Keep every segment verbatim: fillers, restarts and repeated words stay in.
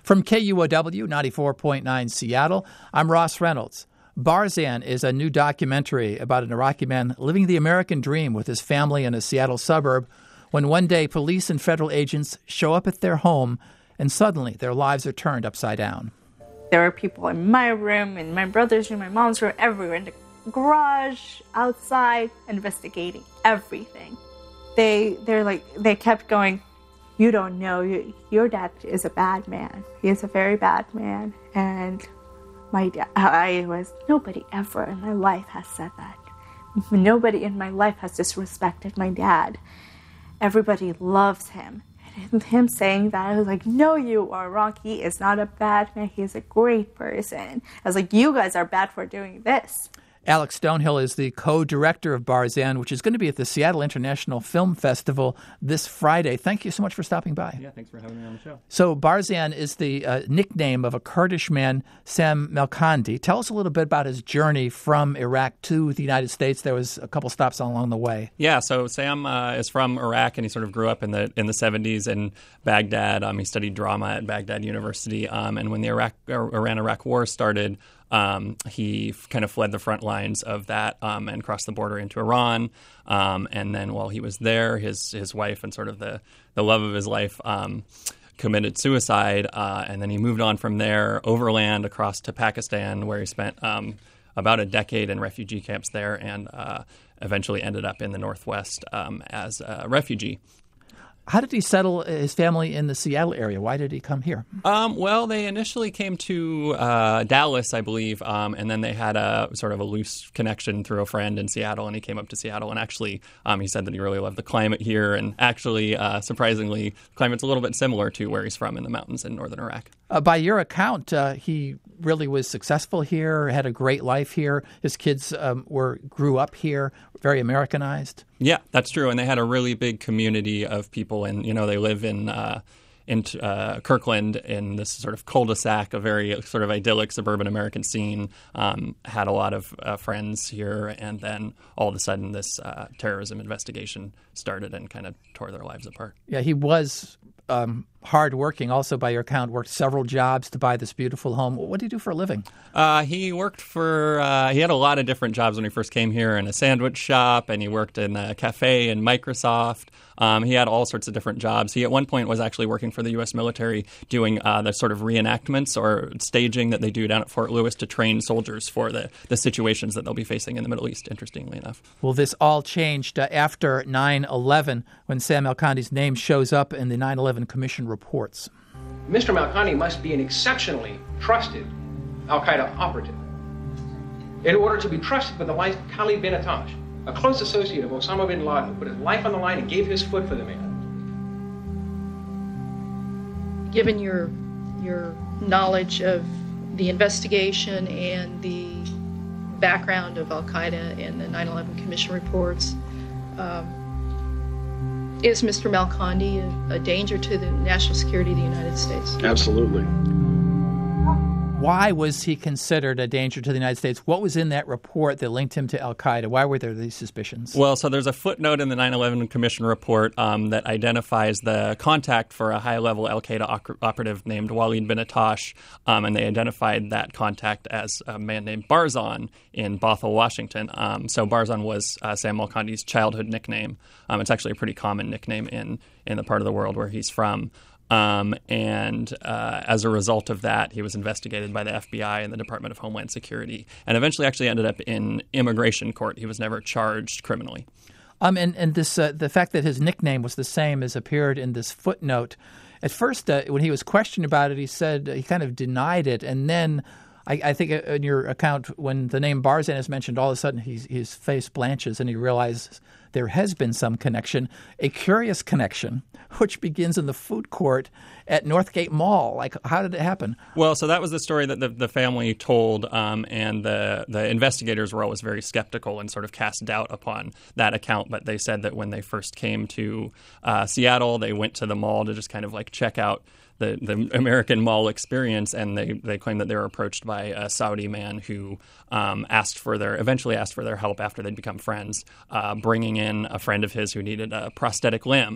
From K U O W ninety-four point nine Seattle, I'm Ross Reynolds. Barzan is a new documentary about an Iraqi man living the American dream with his family in a Seattle suburb when one day police and federal agents show up at their home and suddenly their lives are turned upside down. There were people in my room, in my brother's room, my mom's room, everywhere, in the garage, outside, investigating everything. They, they're like, they kept going, you don't know, you, your dad is a bad man. He is a very bad man. And my dad, I was, nobody ever in my life has said that. Nobody in my life has disrespected my dad. Everybody loves him. And him saying that, I was like, no, you are wrong. He is not a bad man. He is a great person. I was like, you guys are bad for doing this. Alex Stonehill is the co-director of Barzan, which is going to be at the Seattle International Film Festival this Friday. Thank you so much for stopping by. Yeah, thanks for having me on the show. So Barzan is the uh, nickname of a Kurdish man, Sam Melkandi. Tell us a little bit about his journey from Iraq to the United States. There was a couple stops along the way. Yeah, so Sam uh, is from Iraq, and he sort of grew up in the in the seventies in Baghdad. Um, he studied drama at Baghdad University, um, and when the Iraq Iran-Iraq War started, Um, he f- kind of fled the front lines of that um, and crossed the border into Iran. Um, and then while he was there, his his wife and sort of the, the love of his life um, committed suicide. Uh, and then he moved on from there overland across to Pakistan, where he spent um, about a decade in refugee camps there and uh, eventually ended up in the Northwest um, as a refugee. How did he settle his family in the Seattle area? Why did he come here? Um, well, they initially came to uh, Dallas, I believe, um, and then they had a sort of a loose connection through a friend in Seattle, and he came up to Seattle. And actually, um, he said that he really loved the climate here, and actually, uh, surprisingly, the climate's a little bit similar to where he's from in the mountains in northern Iraq. Uh, by your account, uh, he really was successful here, had a great life here. His kids um, were grew up here, very Americanized. Yeah, that's true. And they had a really big community of people. And, you know, they live in uh, in uh, Kirkland in this sort of cul-de-sac, a very sort of idyllic suburban American scene. Um, had a lot of uh, friends here. And then all of a sudden this uh, terrorism investigation started and kind of tore their lives apart. Yeah, he was um, hardworking. Also, by your account, worked several jobs to buy this beautiful home. What did he do for a living? Uh, he worked for, uh, he had a lot of different jobs when he first came here, in a sandwich shop, and he worked in a cafe in Microsoft. Um, he had all sorts of different jobs. He at one point was actually working for the U S military doing uh, the sort of reenactments or staging that they do down at Fort Lewis to train soldiers for the, the situations that they'll be facing in the Middle East, interestingly enough. Well, this all changed uh, after nine eleven when Sam Melkandi's name shows up in the nine eleven Commission reports. Mister Melkandi must be an exceptionally trusted al-Qaeda operative. In order to be trusted with the life of Khalid bin Attash, a close associate of Osama bin Laden, who put his life on the line and gave his foot for the man. Given your your knowledge of the investigation and the background of al-Qaeda and the nine eleven Commission reports, um, is Mister Melkandi a, a danger to the national security of the United States? Absolutely. Why was he considered a danger to the United States? What was in that report that linked him to al-Qaeda? Why were there these suspicions? Well, so there's a footnote in the nine eleven Commission report um, that identifies the contact for a high-level al-Qaeda op- operative named Walid bin Attash, um, and they identified that contact as a man named Barzan in Bothell, Washington. Um, so Barzan was uh, Sam Melkandi's childhood nickname. Um, it's actually a pretty common nickname in, in the part of the world where he's from. Um, and uh, as a result of that, he was investigated by the F B I and the Department of Homeland Security, and eventually actually ended up in immigration court. He was never charged criminally. Um, and and this uh, the fact that his nickname was the same as appeared in this footnote. At first, uh, when he was questioned about it, he said uh, he kind of denied it, and then I, I think in your account, when the name Barzan is mentioned, all of a sudden he's, his face blanches and he realizes there has been some connection, a curious connection, which begins in the food court at Northgate Mall. Like, how did it happen? Well, so that was the story that the, the family told, um, and the, the investigators were always very skeptical and sort of cast doubt upon that account. But they said that when they first came to uh, Seattle, they went to the mall to just kind of like check out the, the American mall experience, and they, they claimed that they were approached by a Saudi man who um, asked for their eventually asked for their help after they'd become friends, uh, bringing in a friend of his who needed a prosthetic limb.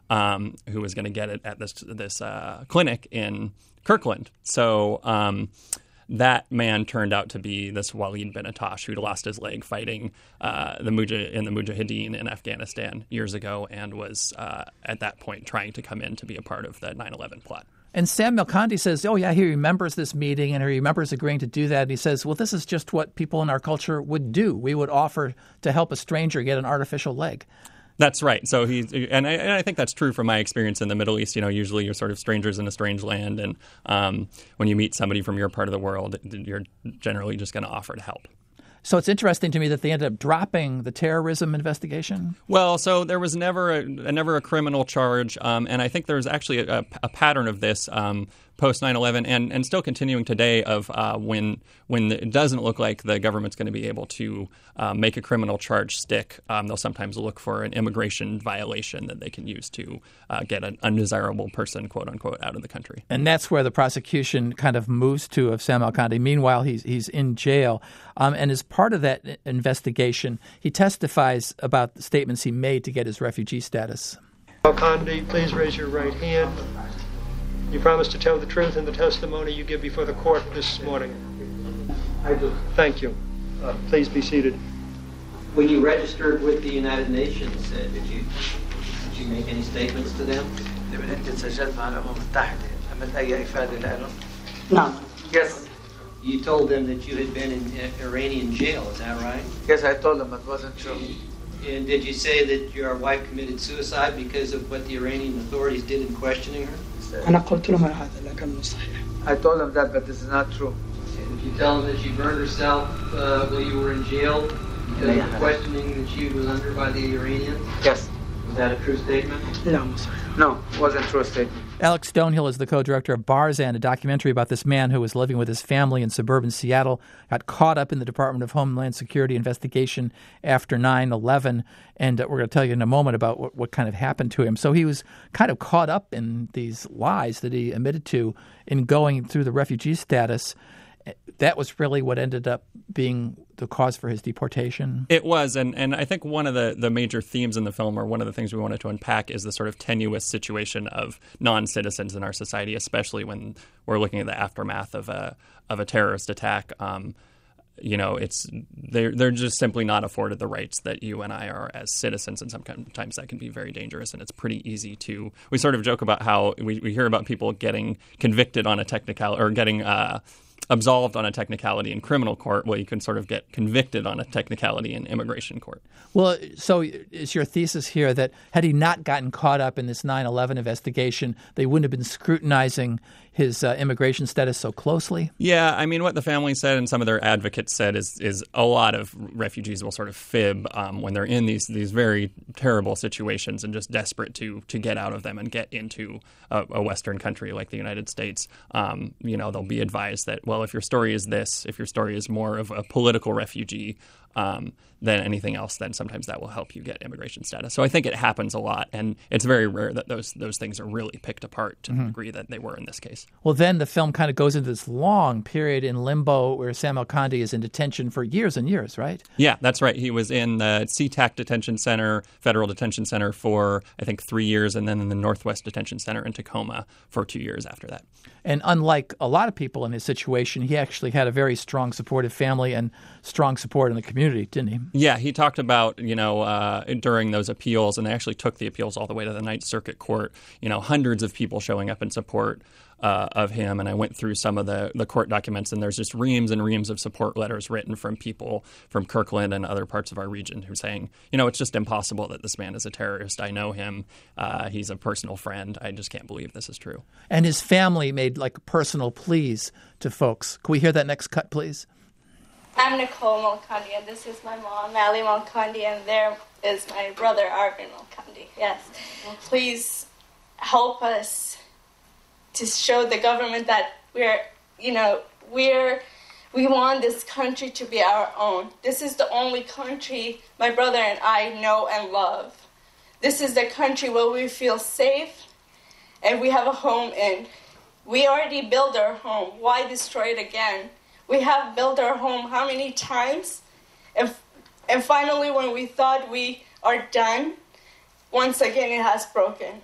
um, who was going to get it at this this uh, clinic in Kirkland. So um, that man turned out to be this Walid bin Attash, who'd lost his leg fighting uh, the Mujah in the Mujahideen in Afghanistan years ago, and was uh, at that point trying to come in to be a part of the nine eleven plot. And Sam Nalkandi says, oh, yeah, he remembers this meeting and he remembers agreeing to do that. And he says, well, this is just what people in our culture would do. We would offer to help a stranger get an artificial leg. That's right. So he and I, and I think that's true from my experience in the Middle East. You know, usually you're sort of strangers in a strange land. And um, when you meet somebody from your part of the world, you're generally just going to offer to help. So it's interesting to me that they ended up dropping the terrorism investigation. Well, so there was never a, never a criminal charge, um, and I think there's actually a, a pattern of this um, post nine eleven and, and still continuing today of uh, when when it doesn't look like the government's going to be able to uh, make a criminal charge stick, um, they'll sometimes look for an immigration violation that they can use to uh, get an undesirable person, quote unquote, out of the country. And that's where the prosecution kind of moves to of Sam Nalkandi. Meanwhile, he's he's in jail. Um, and as part of that investigation, he testifies about the statements he made to get his refugee status. Nalkandi, please raise your right hand. You promise to tell the truth in the testimony you give before the court this morning? I do. Thank you. Uh, please be seated. When you registered with the United Nations, uh, did you did you make any statements to them? No. Yes. You told them that you had been in uh, Iranian jail, is that right? Yes, I told them it wasn't true. And did you say that your wife committed suicide because of what the Iranian authorities did in questioning her? I told them that, but this is not true. And did you tell them that she burned herself uh, while you were in jail because of the questioning that she was under by the Iranians? Yes. Was that a true statement? No, no, it wasn't a true statement. Alex Stonehill is the co-director of Barzan, a documentary about this man who was living with his family in suburban Seattle, got caught up in the Department of Homeland Security investigation after nine eleven, and we're going to tell you in a moment about what, what kind of happened to him. So he was kind of caught up in these lies that he admitted to in going through the refugee status. That was really what ended up being the cause for his deportation. It was, and, and I think one of the, the major themes in the film, or one of the things we wanted to unpack, is the sort of tenuous situation of non-citizens in our society, especially when we're looking at the aftermath of a of a terrorist attack. Um, you know, it's they're they're just simply not afforded the rights that you and I are as citizens, and sometimes that can be very dangerous. And it's pretty easy to. We sort of joke about how we, we hear about people getting convicted on a technical or getting. Uh, absolved on a technicality in criminal court. Well, you can sort of get convicted on a technicality in immigration court. Well, so is your thesis here that had he not gotten caught up in this nine eleven investigation, they wouldn't have been scrutinizing his uh, immigration status so closely? Yeah, I mean, what the family said and some of their advocates said is is a lot of refugees will sort of fib um, when they're in these these very terrible situations and just desperate to to get out of them and get into a, a Western country like the United States. Um, you know, they'll be advised that, well, if your story is this, if your story is more of a political refugee um, than anything else, then sometimes that will help you get immigration status. So I think it happens a lot, and it's very rare that those those things are really picked apart to mm-hmm. the degree that they were in this case. Well, then the film kind of goes into this long period in limbo where Sam Nalkandi is in detention for years and years, right? Yeah, that's right. He was in the SeaTac Detention Center, Federal Detention Center, for, I think, three years, and then in the Northwest Detention Center in Tacoma for two years after that. And unlike a lot of people in his situation, he actually had a very strong, supportive family and strong support in the community, didn't he? Yeah, he talked about, you know, uh, during those appeals, and they actually took the appeals all the way to the Ninth Circuit Court, you know, hundreds of people showing up in support uh, of him. And I went through some of the, the court documents, and there's just reams and reams of support letters written from people from Kirkland and other parts of our region who are saying, you know, it's just impossible that this man is a terrorist. I know him. Uh, he's a personal friend. I just can't believe this is true. And his family made like personal pleas to folks. Can we hear that next cut, please? I'm Nicole Nalkandi, and this is my mom, Ali Nalkandi, and there is my brother, Arvin Nalkandi. Yes. Please help us to show the government that we're, you know, we're, we want this country to be our own. This is the only country my brother and I know and love. This is the country where we feel safe and we have a home in. We already built our home. Why destroy it again? We have built our home how many times? And, and finally, when we thought we are done, once again it has broken.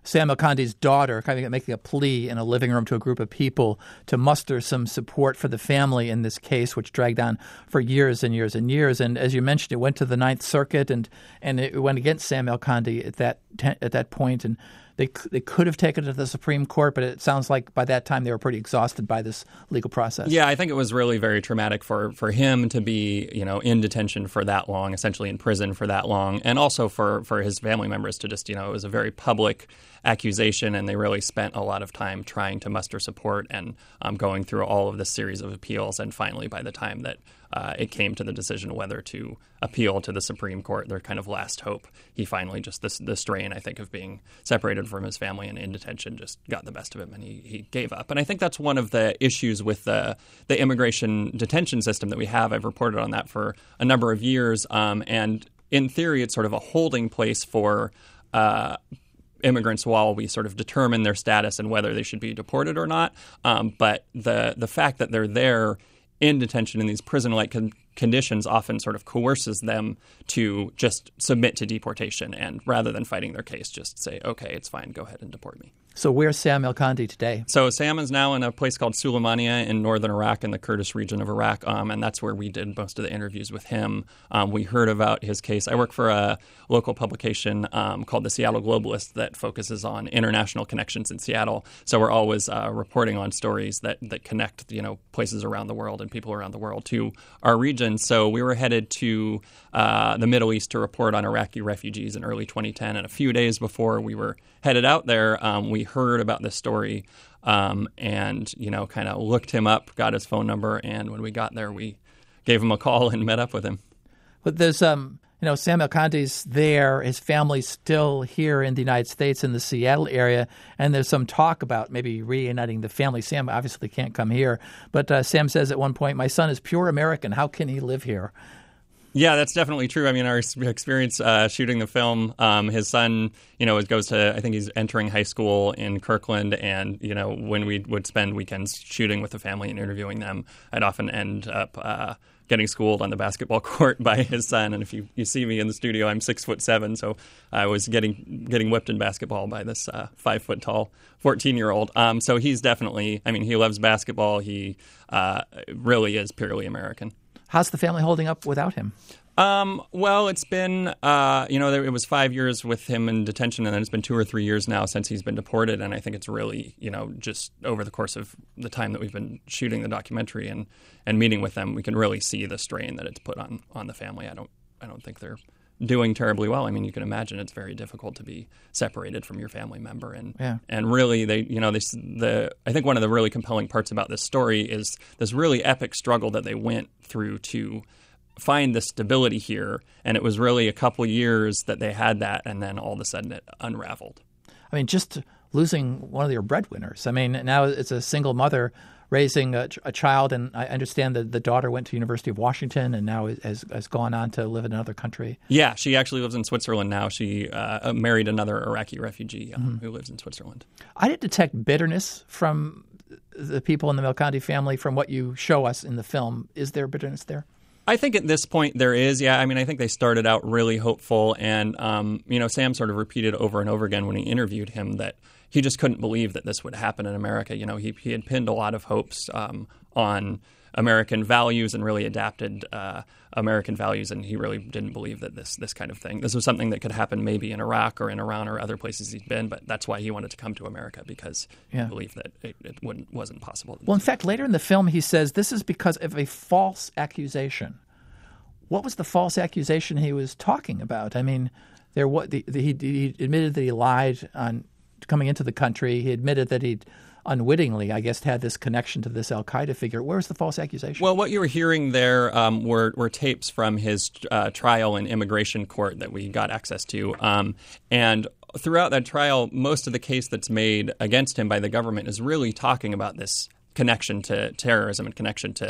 Sam al-Kandi's daughter kind of making a plea in a living room to a group of people to muster some support for the family in this case, which dragged on for years and years and years. And as you mentioned, it went to the Ninth Circuit, and, and it went against Sam al-Kandi at that at that point. And they they could have taken it to the Supreme Court, but it sounds like by that time they were pretty exhausted by this legal process. Yeah, I think it was really very traumatic for, for him to be, you know, in detention for that long, essentially in prison for that long, and also for, for his family members to just, you know, it was a very public accusation, and they really spent a lot of time trying to muster support and um, going through all of this series of appeals. And finally, by the time that uh, it came to the decision whether to appeal to the Supreme Court, their kind of last hope, he finally just, this the strain, I think, of being separated from his family and in detention just got the best of him, and he, he gave up. And I think that's one of the issues with the, the immigration detention system that we have. I've reported on that for a number of years. Um, and in theory, it's sort of a holding place for uh immigrants while we sort of determine their status and whether they should be deported or not. Um, but the the fact that they're there in detention in these prison-like con- conditions often sort of coerces them to just submit to deportation, and rather than fighting their case, just say, okay, it's fine, go ahead and deport me. So where's Sam al-Kandi today? So Sam is now in a place called Suleimania in northern Iraq, in the Kurdish region of Iraq, um, and that's where we did most of the interviews with him. Um, we heard about his case. I work for a local publication um, called the Seattle Globalist that focuses on international connections in Seattle. So we're always uh, reporting on stories that, that connect, you know, places around the world and people around the world to our region. So we were headed to uh, the Middle East to report on Iraqi refugees in early twenty ten, and a few days before we were headed out there, um, we heard about this story um, and, you know, kind of looked him up, got his phone number, and when we got there, we gave him a call and met up with him. But there's, um, you know, Sam al-Kandi's there, his family's still here in the United States in the Seattle area, and there's some talk about maybe reuniting the family. Sam obviously can't come here, but uh, Sam says at one point, my son is pure American. How can he live here? Yeah, that's definitely true. I mean, our experience uh, shooting the film, um, his son, you know, goes to, I think he's entering high school in Kirkland. And, you know, when we would spend weekends shooting with the family and interviewing them, I'd often end up uh, getting schooled on the basketball court by his son. And if you, you see me in the studio, I'm six foot seven. So I was getting getting whipped in basketball by this uh, five foot tall fourteen year old. Um, so he's definitely, I mean, he loves basketball. He uh, really is purely American. How's the family holding up without him? Um, well, it's been, uh, you know, there, it was five years with him in detention, and then it's been two or three years now since he's been deported. And I think it's really, you know, just over the course of the time that we've been shooting the documentary and, and meeting with them, we can really see the strain that it's put on, on the family. I don't, I don't think they're doing terribly well. I mean, you can imagine it's very difficult to be separated from your family member, and yeah. and really, they, you know, this the I think one of the really compelling parts about this story is this really epic struggle that they went through to find the stability here, and it was really a couple years that they had that, and then all of a sudden it unraveled. I mean, just losing one of your breadwinners. I mean, now it's a single mother raising a, a child, and I understand that the daughter went to University of Washington and now has, has gone on to live in another country. Yeah, she actually lives in Switzerland now. She uh, married another Iraqi refugee um, mm-hmm. who lives in Switzerland. I did detect bitterness from the people in the al-Kandi family from what you show us in the film. Is there bitterness there? I think at this point there is, yeah. I mean, I think they started out really hopeful, and, um, you know, Sam sort of repeated over and over again when he interviewed him that he just couldn't believe that this would happen in America. You know, he he had pinned a lot of hopes um, on American values and really adapted uh, American values, and he really didn't believe that this this kind of thing, this was something that could happen maybe in Iraq or in Iran or other places he'd been, but that's why he wanted to come to America, because yeah. he believed that it, it wouldn't, wasn't possible. Well, in fact, later in the film he says this is because of a false accusation. What was the false accusation he was talking about? I mean, there what the, the, he, he admitted that he lied on coming into the country. He admitted that he'd unwittingly, I guess, had this connection to this al-Qaeda figure. Where was the false accusation? Well, what you were hearing there um, were, were tapes from his uh, trial in immigration court that we got access to. Um, and throughout that trial, most of the case that's made against him by the government is really talking about this connection to terrorism and connection to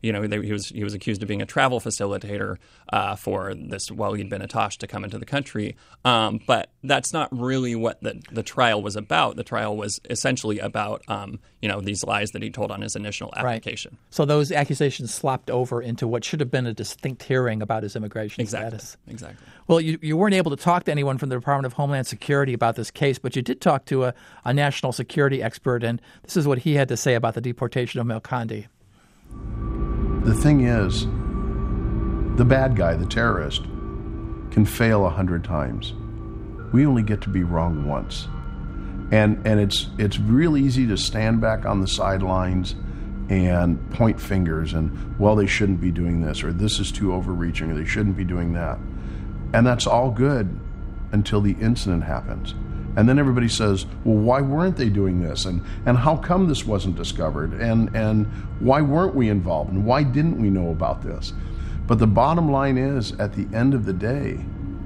you know, they, he was he was accused of being a travel facilitator uh, for this Walid bin Attash to come into the country. Um, but that's not really what the, the trial was about. The trial was essentially about, um, you know, these lies that he told on his initial application. Right. So those accusations slopped over into what should have been a distinct hearing about his immigration exactly. status. Exactly. Well, you, you weren't able to talk to anyone from the Department of Homeland Security about this case, but you did talk to a, a national security expert, and this is what he had to say about the deportation of Melkandi. The thing is, the bad guy, the terrorist, can fail a hundred times. We only get to be wrong once. And and it's it's real easy to stand back on the sidelines and point fingers and, well, they shouldn't be doing this, or this is too overreaching, or they shouldn't be doing that. And that's all good until the incident happens. And then everybody says, well, why weren't they doing this? And and how come this wasn't discovered? And and why weren't we involved? And why didn't we know about this? But the bottom line is, at the end of the day,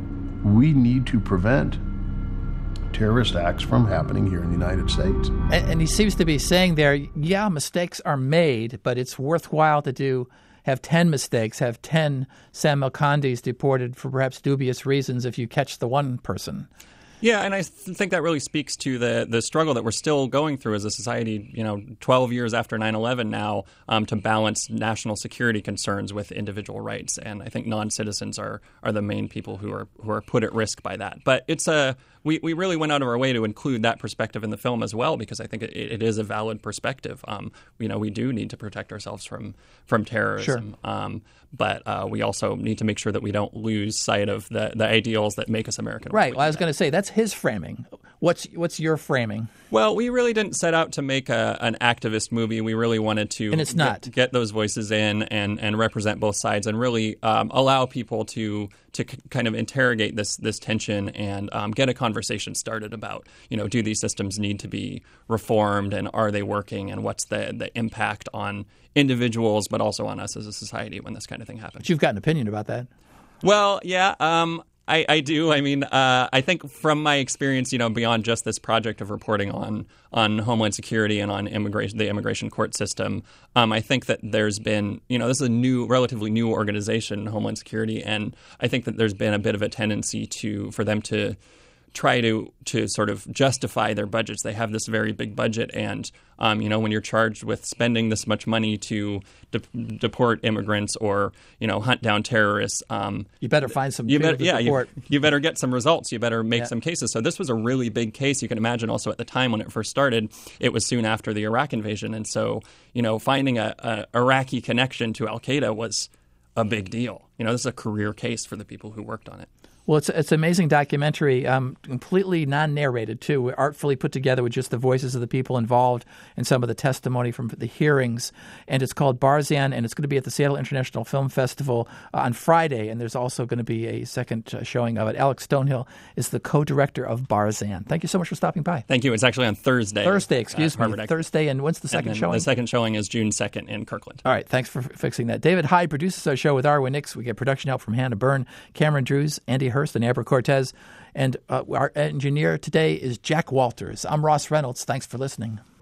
we need to prevent terrorist acts from happening here in the United States. And, and he seems to be saying there, yeah, mistakes are made, but it's worthwhile to do have ten mistakes, have ten Sam Melkandis deported for perhaps dubious reasons if you catch the one person. Yeah, and I th- think that really speaks to the the struggle that we're still going through as a society, you know, twelve years after nine eleven now, um, to balance national security concerns with individual rights. And I think non-citizens are are the main people who are who are put at risk by that. But it's a we, we really went out of our way to include that perspective in the film as well, because I think it, it is a valid perspective. Um, you know, we do need to protect ourselves from from terrorism. Sure. Um, but uh, we also need to make sure that we don't lose sight of the, the ideals that make us American. Right. Well, I was going to say, that's his framing. What's what's your framing? Well, we really didn't set out to make a, an activist movie. We really wanted to and it's not. Get, get those voices in and, and represent both sides and really um, allow people to to c- kind of interrogate this this tension and um, get a conversation started about, you know, do these systems need to be reformed and are they working and what's the, the impact on individuals but also on us as a society when this kind of thing happens. But you've got an opinion about that. Well, yeah. Um, I, I do. I mean, uh, I think from my experience, you know, beyond just this project of reporting on on Homeland Security and on immigration, the immigration court system, um, I think that there's been, you know, this is a new, relatively new organization, Homeland Security, and I think that there's been a bit of a tendency to for them to try to to sort of justify their budgets. They have this very big budget, and um, you know, when you're charged with spending this much money to de- deport immigrants or, you know, hunt down terrorists, um, you better find some. You better, to yeah, you, deport. you better get some results. You better make yeah. some cases. So this was a really big case. You can imagine also at the time when it first started, it was soon after the Iraq invasion, and so, you know, finding a, a Iraqi connection to Al Qaeda was a big deal. You know, this is a career case for the people who worked on it. Well, it's it's an amazing documentary, um, completely non-narrated too, artfully put together with just the voices of the people involved and some of the testimony from the hearings. And it's called Barzan, and it's going to be at the Seattle International Film Festival uh, on Friday. And there's also going to be a second uh, showing of it. Alex Stonehill is the co-director of Barzan. Thank you so much for stopping by. Thank you. It's actually on Thursday. Thursday, excuse me. Thursday, and when's the second showing? The second showing is June second in Kirkland. All right, thanks for f- fixing that. David Hyde produces our show with Arwen Nix. We get production help from Hannah Byrne, Cameron Drews, Andy Hurst, and Amber Cortez. And uh, our engineer today is Jack Walters. I'm Ross Reynolds. Thanks for listening.